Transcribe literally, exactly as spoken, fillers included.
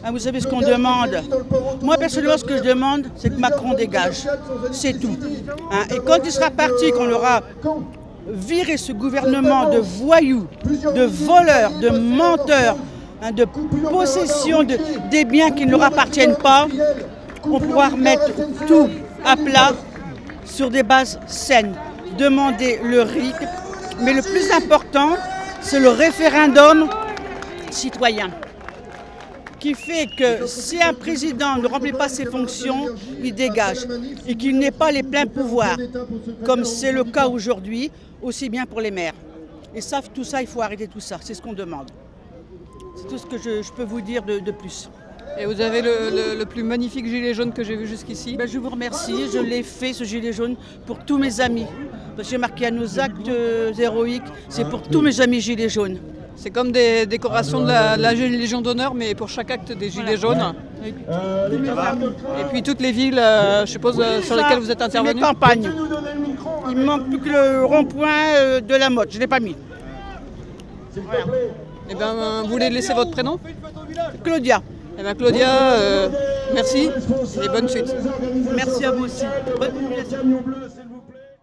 Hein, vous savez ce qu'on demande? Moi, personnellement, ce que je demande, c'est que Macron dégage. C'est tout. Hein, et quand il sera parti, qu'on aura viré ce gouvernement de voyous, de voleurs, de menteurs, hein, de possession de, des biens qui ne leur appartiennent pas, on pourra remettre tout à plat sur des bases saines. Demander le rythme, mais le plus important, c'est le référendum citoyen, qui fait que si un président ne remplit pas ses fonctions, il dégage et qu'il n'ait pas les pleins pouvoirs, comme c'est le cas aujourd'hui, aussi bien pour les maires. Et ça, tout ça, il faut arrêter tout ça, c'est ce qu'on demande. C'est tout ce que je, je peux vous dire de, de plus. Et vous avez le, le, le plus magnifique gilet jaune que j'ai vu jusqu'ici. Ben, je vous remercie, je l'ai fait ce gilet jaune pour tous mes amis. Parce que j'ai marqué à nos actes euh, héroïques, c'est pour tous mes amis gilets jaunes. C'est comme des décorations de la, la Légion d'honneur, mais pour chaque acte des gilets jaunes. Et, et puis toutes les villes, euh, je suppose, euh, sur lesquelles vous êtes intervenus. Les campagnes. Il me manque plus que le rond-point euh, de la Motte, je ne l'ai pas mis. Voilà. Et bien, vous voulez laisser votre prénom? Claudia. Eh bien, Claudia, euh, merci et bonne suite. Merci à vous aussi. Bonne continuation.